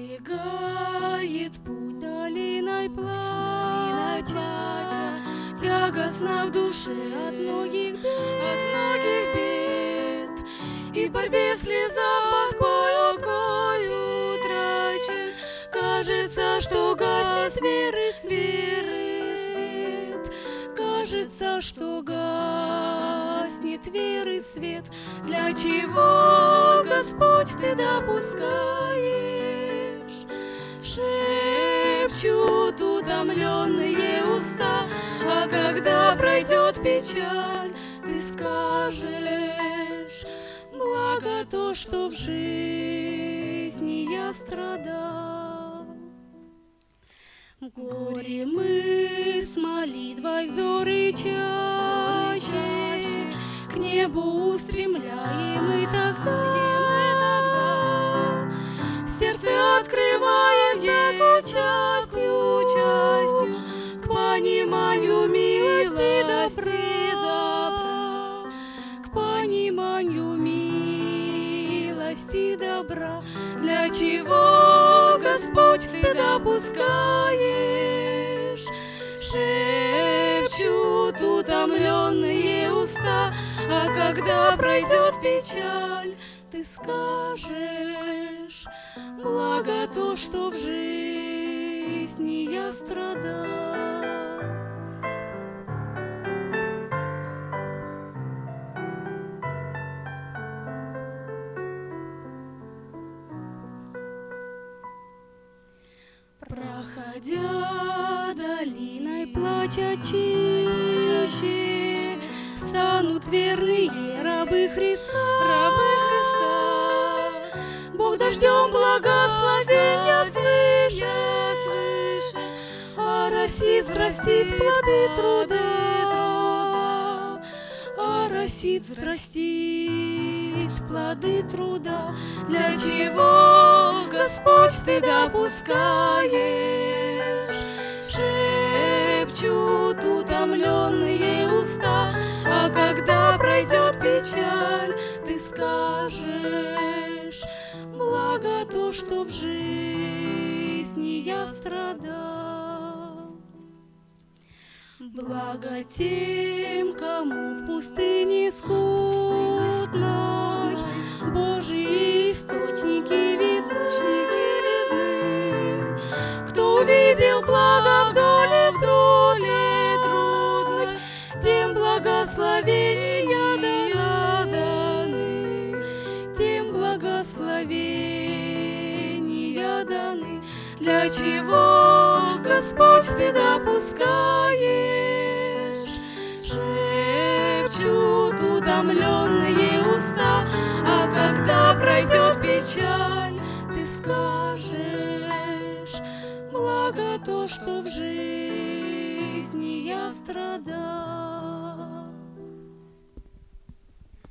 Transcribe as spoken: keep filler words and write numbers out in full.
Пролегает путь долиной плача, тягостно в душе от многих бед, от многих бед. И в борьбе в слезах покою утрачен. Кажется, что гаснет веры свет, кажется, что гаснет веры свет. Для чего, Господь, Ты допускаешь? Шепчут утомленные уста, а когда пройдет печаль, Ты скажешь: благо то, что в жизни я страдал. В горе мы с молитвой взоры чаще к небу устремляем, и тогда, сердце открываем всякую частью, частью к пониманию милости добра, к пониманию милости добра. Для чего, Господь, Ты допускаешь? Шепчут утомленные уста, а когда пройдет печаль, Ты скажешь: благо то, что в жизни я страдал. Проходя долиной плача чаще, станут верные рабы Христа, рабы Христа. Бог дождем благословения свыше, свыше, оросит, взрастит плоды труда, оросит, взрастит плоды труда. Для чего, Господь, Ты допускаешь? Шепчут утомленные уста, а когда пройдет печаль, Ты скажешь: благо то, что в жизни я страдал. Благо тем, кому в пустыне скучной Божьи источники видны, кто увидел благо в доле, в доле трудной, тем благословения даны, тем благословения даны. Для чего, Господь, Ты допускаешь? Шепчут утомленные уста, а когда пройдет печаль, Ты скажешь: благо то, что в жизни я страдал.